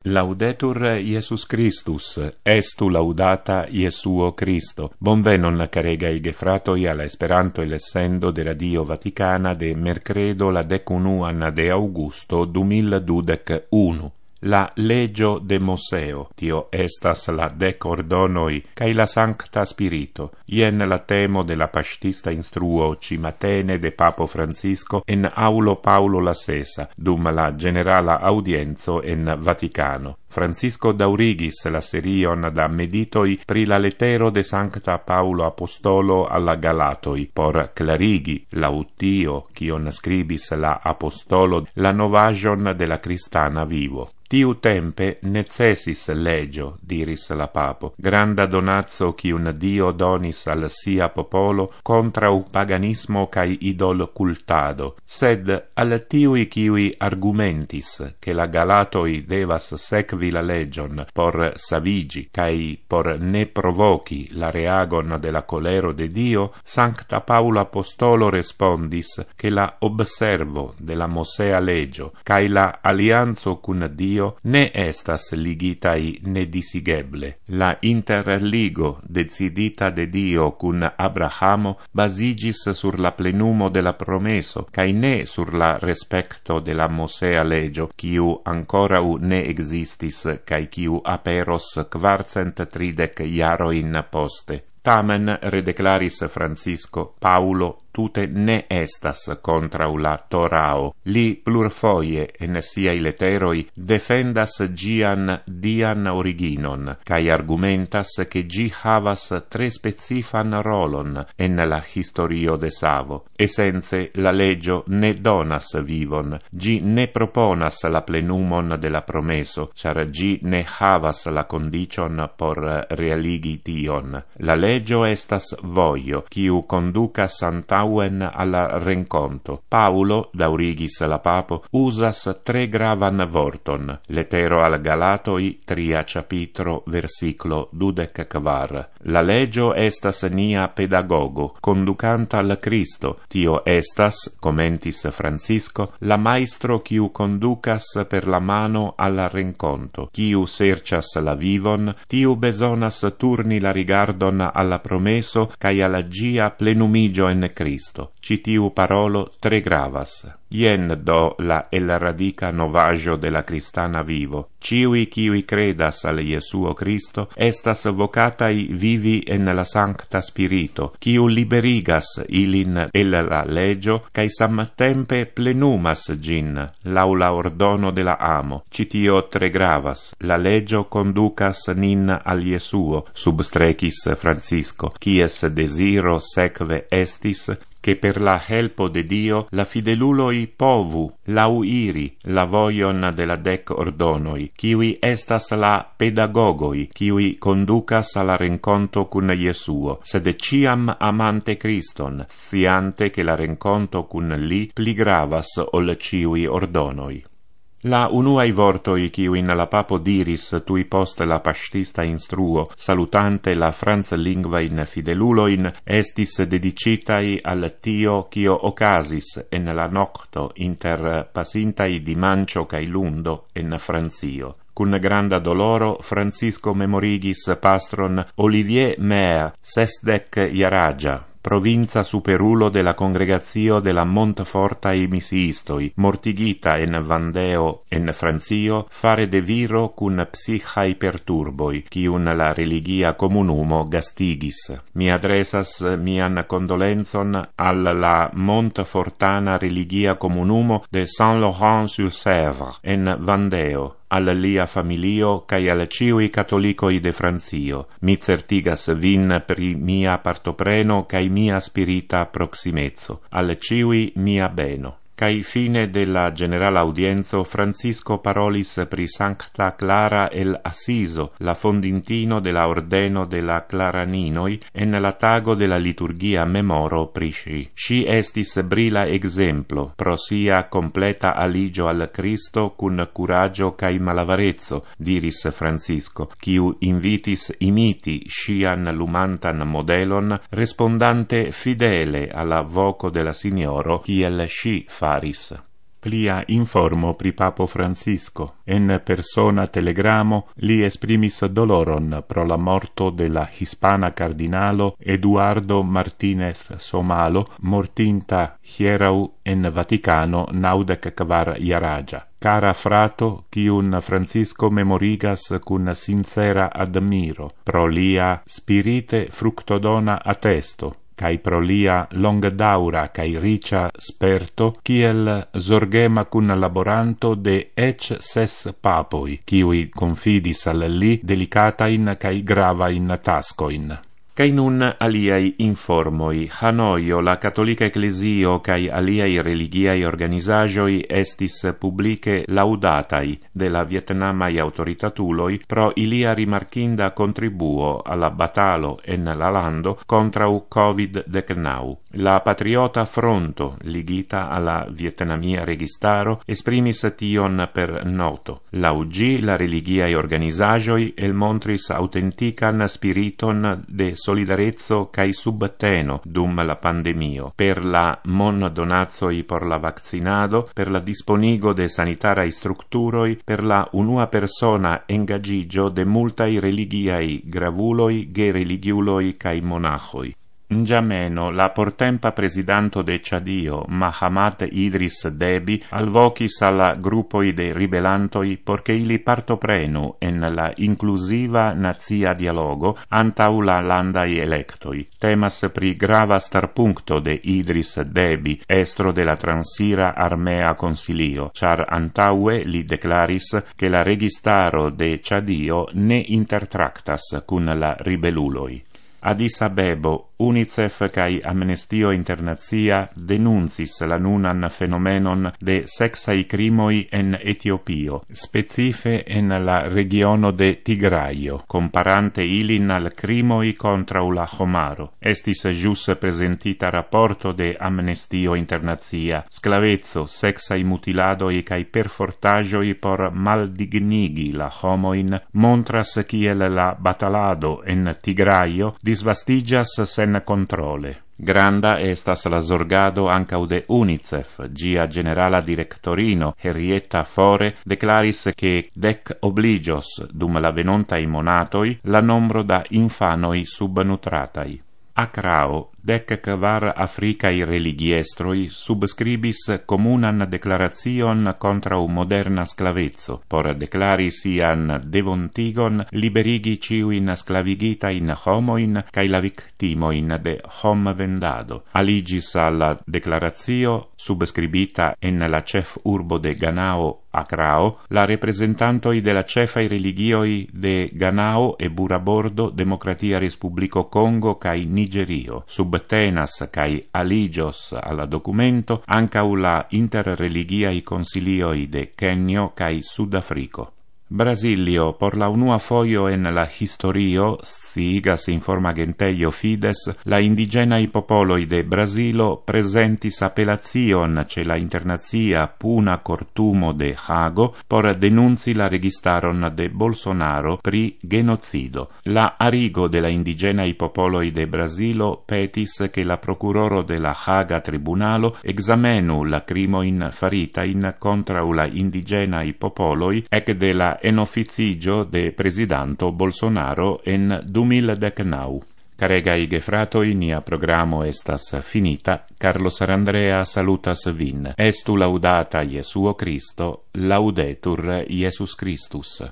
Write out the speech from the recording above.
Laudetur Iesus Christus, estu laudata Iesuo Christo. Bonvenon caregai gefratoi alla Esperanto e l'essendo de Radio Vaticana de mercredo la 11 de Augusto 2021. La legio de Moseo, tio estas la 10 ordonoi, cae la Sancta Spirito, ien la temo de la pastista instruo cimatene de Papo Francisco en aulo Paulo la Sesa, dum la generala audienzo en Vaticano. Francisco daurigis la serion da meditoi pri la lettero de Sancta Paulo Apostolo alla Galatoi, por clarigi lautio quion scribis la Apostolo la novajon de la Cristana vivo. Tiu tempe necessis legio, diris la Papo, granda donazzo quiun Dio donis al sia popolo contra u paganismo cae idol cultado, sed al tiui quiui argumentis che la Galatoi devas sequi la legion por savigi cae por ne provoci la reagon de la colero de Dio, Sancta Paulo Apostolo respondis che la observo de la Mosea legio cae la alianzo cun Dio ne estas ligitai ne disigeble. La interligo decidita de Dio cun Abrahamo basigis sur la plenumo de la promeso, cae ne sur la respecto de la Mosea legio, quiu ancorau ne existis, cae quiu aperos 430 iaroin poste. Tamen, redeclaris Francisco, Paulo tute ne estas contra la Torao. Li plurfoie en siai letteroi defendas gian dian originon, cae argumentas che gi havas tre specifan rolon en la historio de Savo. Esence la legio ne donas vivon, gi ne proponas la plenumon de la promeso, char gi ne havas la condicion por realigi tion. La legio estas voio, quiu conducas antauen alla renconto. Paulo, daurigis la Papo, usas tre gravan vorton. Lettero al Galatoi, 3 capitro, versiclo 24. La legio estas nia pedagogo, conducanta al Cristo. Tio estas, commentis Francisco, la maestro quiu conducas per la mano alla renconto. Quiu sercias la vivon, tiu besonas turni la rigardon alla promeso cae alla gia plenumigio en Cristo. Citiu parolo tre gravas. Ien do la el radica novaggio de la Cristana vivo. Ciui quiui credas al Iesuo Cristo estas vocatai vivi en la Sancta Spirito, quiu liberigas ilin el la legio, cae samtempe plenumas gin, laula ordono de la amo. Citio tre gravas. La legio conducas nin al Iesuo, substrecis Francisco, quies desiro seque estis, che per la helpo de Dio la fideluloi povu lauiri la voion de la 10 ordonoi, quiui estas la pedagogoi, quiui conducas alla renconto cun Iesuo, sed ciam amante Christon, sciante che la renconto cun li pli gravas ol ciui ordonoi. La unuai vortoi quiuin la Papo diris tui post la pastista instruo, salutante la franzlingvain fideluloin, estis dedicitai al tio quio ocasis en la nocto inter pasintai dimancio cae lundo en Francio. Cun granda doloro, Francisco memorigis pastron Olivier Mer, 60 iaragia, provinza superulo de la congregazio de la Montfortai misiistoi, mortigita en Vandeo en Francio, fare de viro cun psichai perturboi, quiun la religia comunumo gastigis. Mi adresas mian condolenzon al la Montfortana religia comunumo de Saint-Laurent-sur-Sèvre en Vandeo, al lia familio cae al ciui catholicoi de Francio. Mi certigas vin pri mia partopreno cae mia spirita proximezzo, al ciui mia beno. Cae fine della generala audienzo Francisco parolis pri Sancta Clara el Assiso, la fondintino de la ordeno de la Claraninoi, en la tago de la liturgia memoro pri sci. Sci estis brila exemplo, pro sia completa aligio al Cristo cun curaggio cae malavarezzo, diris Francisco, quiu invitis imiti scian lumantan modelon, respondante fidele alla voco de la Signoro, kiel sci faris. plia informo pri Papo Francisco. En persona telegramo li esprimis doloron pro la morto de la hispana cardinalo Eduardo Martinez Somalo, mortinta hierau en Vaticano 94 iaragia. Cara frato, quiun Francisco memorigas cun sincera admiro, pro lia spirite fructodona attesto, cae pro lia longdaura cae ricia sperto, kiel zorgema cun laboranto de ec 6 papoi, kiui confidis al li delicatain cae gravain tascoin. Cae nun aliai informoi. Hanoio, la Catholica Ecclesio cae aliai religiai organizagioi estis publice laudatai de la vietnamai autoritatuloi pro ilia rimarkinda contribuo alla batalo en la lando contra u COVID-19. La patriota fronto, ligita alla vietnamia registaro, esprimis tion per noto. Laugi la religiai organizagioi el montris autentican spiriton de solidarezzo cae subteno dum la pandemio, per la mon donazoi por la vaccinado, per la disponigo de sanitarai structuroi, per la unua persona engagigio de multai religiai gravuloi, ge religiuloi cae monachoi. Ngiameno, la portempa presidanto de Chadio, Mahamat Idris Deby, alvocis alla gruppoi de ribelantoi porche ili partoprenu en la inclusiva nazia dialogo antau la landai electoi. Temas pri grava starpuncto de Idris Deby, estro de la Transira Armea Consilio, char antaue li declaris che la registaro de Chadio ne intertractas cun la ribeluloi. Addis Abebo, UNICEF cae Amnestio Internazia denuncis la nunan fenomenon de sexai crimoi en Etiopio, specife en la regiono de Tigraio, comparante ilin al crimoi contra la homaro. Estis jus presentita rapporto de Amnestio Internazia, sclavezzo, sexai mutiladoi cae perfortagioi por maldignigi la homoin, montras kiel la batalado en Tigraio disvastigas sen controle. Granda estas la zorgado ancau de UNICEF. Gia generala directorino Henrietta Fore declaris che dec obligios dum la venontai monatoi la nombro da infanoi subnutratai. Acrao, 14 africai religiestroi subscribis comunan declarazion contra u moderna sclavezzo, por declari sian devontigon liberigi ciuin sclavigitain homoin cae la victimoin de hom vendado. Aligis alla declaratio, subscribita en la chef urbo de Ganao, Acrao, la representantoi de la cefai religioi de Ganao e Burabordo, Democratia Respublico Congo cae Nigerio. Subtenas cae aligios alla documento ancau la interreligiai consilioi de Kenio cae Sudafrico. Brasilio, por la unua foio en la historio, sciigas informa genteio Fides, la indigenai popoloi de Brasilo presentis appellazion ce la internazia puna cortumo de Hago por denunci la registaron de Bolsonaro pri genocido. La arigo de la indigenai popoloi de Brasilo petis che la procuroro de la Haga tribunalo examenu la crimoin faritain contra la indigenai popoloi ec de la en officigio de presidanto Bolsonaro en 2019. Caregai gefratoi, nia programo estas finita. Carlos Sarandrea salutas vin. Estu laudata Iesuo Christo, laudetur Iesus Christus.